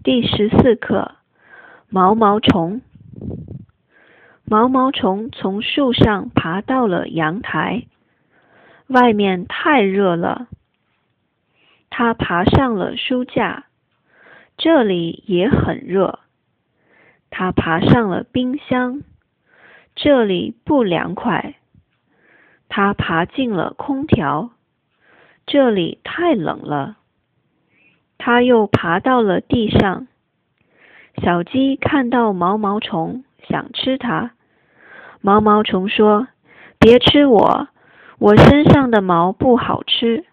第14课，毛毛虫。毛毛虫从树上爬到了阳台，外面太热了。它爬上了书架，这里也很热。它爬上了冰箱，这里不凉快。它爬进了空调，这里太冷了。它又爬到了地上。小鸡看到毛毛虫，想吃它。毛毛虫说：“别吃我，我身上的毛不好吃。”